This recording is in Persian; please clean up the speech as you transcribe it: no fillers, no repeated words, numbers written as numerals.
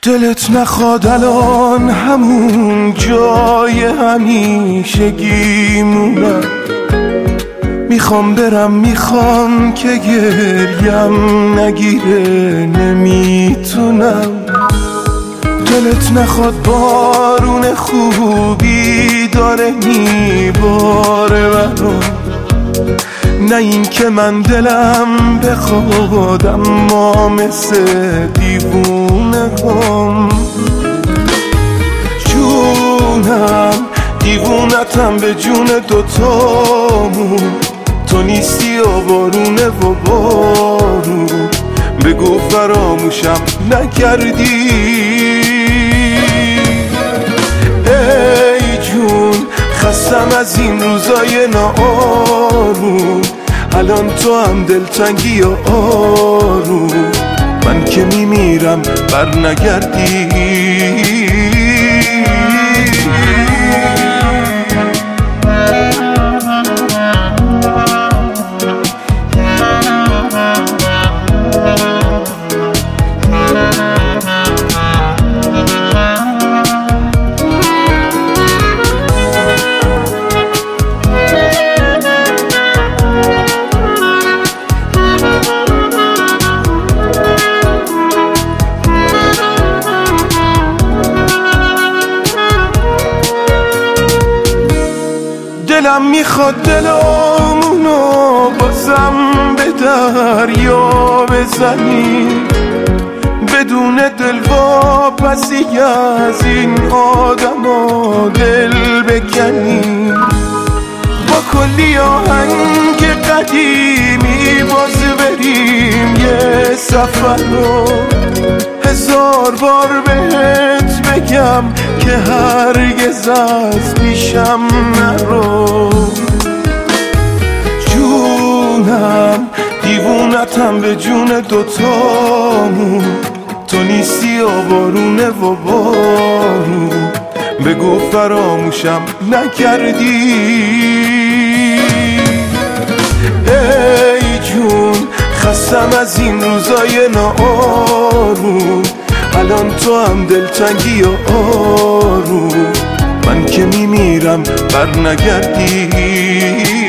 دلت نخواد الان همون جای همیشگی مونم، میخوام که گریم نگیره نمیتونم. دلت نخواد بارون خوبی داره میباره برام، نه این که من دلم بخواد اما مثل دیوونه هم. جونم دیوونتم به جون دوتامون، تو نیستی و بارونه و بارون، بگو فراموشم نکردی. ای جون خستم از این روزای ناآروم، الان تو هم دلتنگی و آروم، من که میمیرم بر نگردی. دلم میخواد دلمونو بازم به دریا بزنی، بدون دلواپسی از این آدما دل بکنی، با کلی آهنگ قدیمی باز بریم یه سفر رو، 1000 بار بهت بگم که هرگز از پیشم نرو. جونم دیوونتم به جون دوتامون، تو نیستی و بارونه و بارون، بگو فراموشم نکردی. ای جون خستم از این روزای ناآروم، الان تو هم دلتنگی و آروم، من که میمیرم بر نگردی.